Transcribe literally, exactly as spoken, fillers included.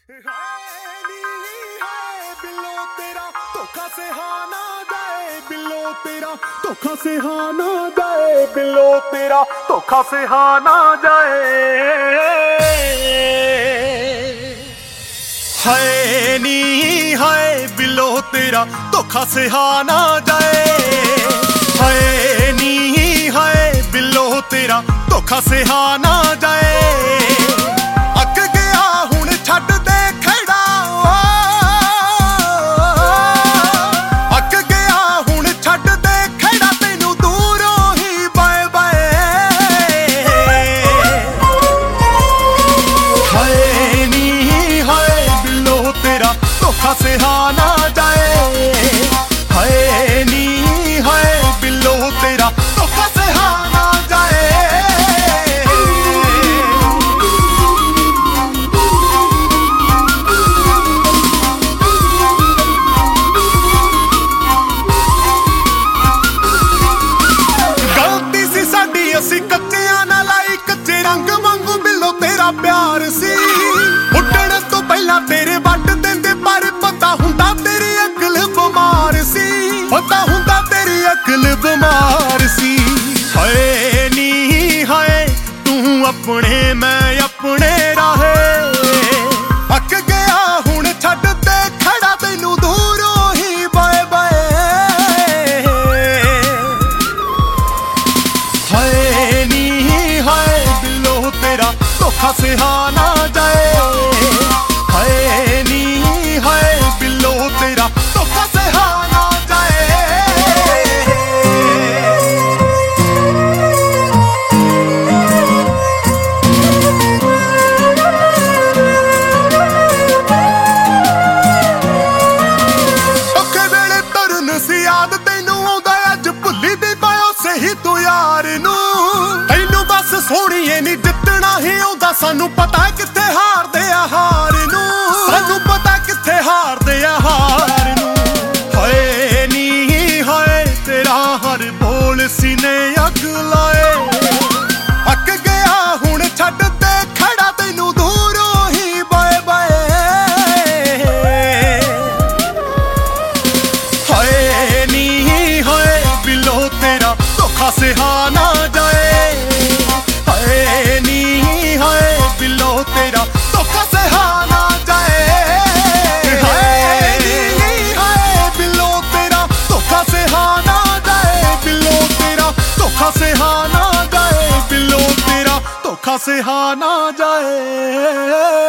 Below तेरा धोखा से हाँ ना जाए, बिलो तेरा धोखा से हाँ ना जाए, बिलो तेरा धोखा से हाँ ना जाए। है नी है बिलो तेरा धोखा से हाँ ना जाए, है नी है बिलो तेरा धोखा से हाँ ना जाए। अक गया हुण छड्ड दे खड़ा, अक गया हुण छड्ड दे खड़ा, तैनू दूरों ही बाए बाए। है नी है बिलो तेरा धोखा से हाँ ना जाए, है नी है बिलो तेरा धोखा से हाँ ना जाए। गलती सी साडी असी कच्चियां नाल आई, कच्चे रंग वांगू बिलो तेरा प्यार सी। उड्डण तो पहला तेरे वट देंदे, पर पता हुंदा तेरी अकल बीमार सी, पता हुंदा तेरी अकल बीमार सी। है नी है तू अपने मैं अपने राहे, अक गया हुण छड्ड दे खड़ा, तैनू दूरों ही बाए बाए। है नी है बिलो तेरा धोखा से हाँ ना जाए, है नी है बिलो तेरा धोखा से हाँ ना जाए। औखे वेले तुरन सी याद तैनू आउंदा, अज भुल्ली दी पायो सही तू यार नू। तैनू बस सोहणीए नी जितना ही आउंदा, सानू पता कित्थे हारदे आ हार नू, सानू पता कित्थे हारदे आ हार नू। है नी है तेरा हर बोल सीने अग लाए, अक गया हुण छड्ड दे खड़ा, तैनू दूरों ही बाए बाए। है नी है बिलो तेरा धोखा से हाँ ना जाए, है नी है बिलो तेरा धोखा से हाँ ना जाए। है नी है बिलो तेरा धोखा से हाँ ना जाए, बिलो तेरा धोखा से हाँ ना जाए, बिलो तेरा धोखा से हाँ ना जाए।